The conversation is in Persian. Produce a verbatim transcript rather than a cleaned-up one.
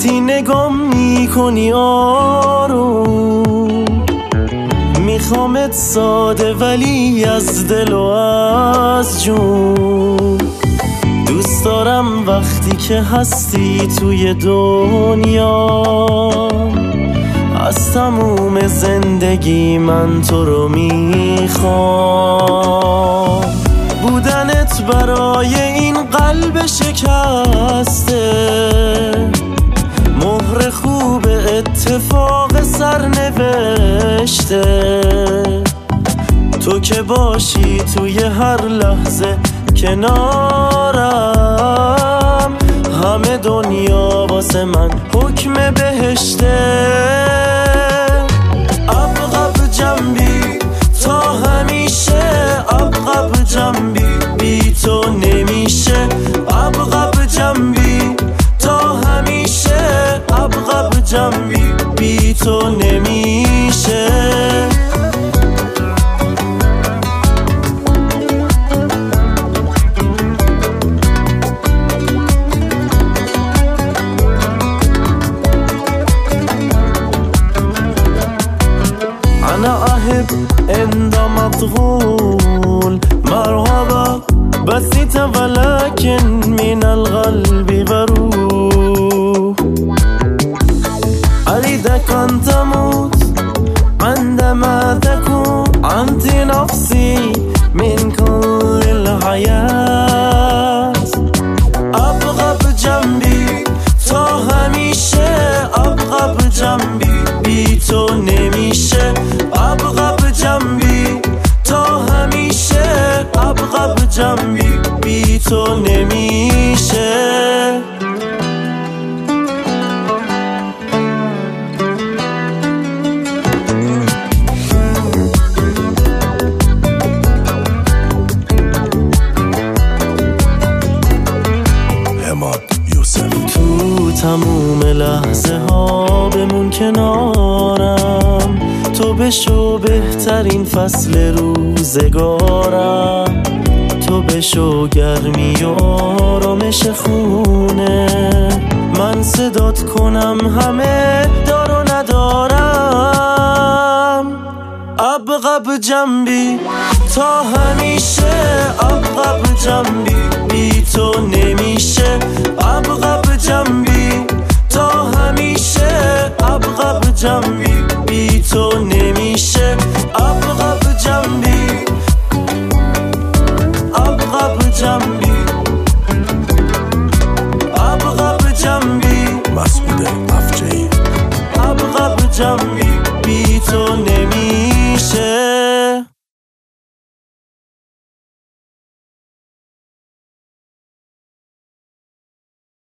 وقتی نگام میکنی آروم، میخوامت ساده ولی از دل و از جون. دوست دارم وقتی که هستی توی دنیا، از تموم زندگی من تو رو میخوام. بودنت برای این قلب شکسته مهر خوب اتفاق سرنوشته. تو که باشی توی هر لحظه کنارم، همه دنیا واسه من حکم بهشته. عقب جنبی تا همیشه، عقب جنبی بی تو نمیشه. عقب جنبی تا همیشه، عقب جنبی بی تو نمیشه. أنا أحب عند مطغول مرحبا بسيط ولكن من القلب بروح. أريدك أن تموت عندما تكون أنت نفسي من كل الحياة. أبغى جنبي تا همیشه، أبغى جنبی بی تو نمیشه. عقب جنبی تا همیشه، عقب جنبی بی تو نمیشه. تو تموم لحظه ها بمون کنارم، تو بشو بهترین فصل روزگارم. تو بشو گرمی و آرامش خونه، من صدات کنم همه دار و ندارم. عقب جنبی تا همیشه، عقب جنبی بی تو نمیشه. عقب جنبی تا همیشه، عقب جنبی بی تو نمیشه. عقب جنبی، عقب جنبی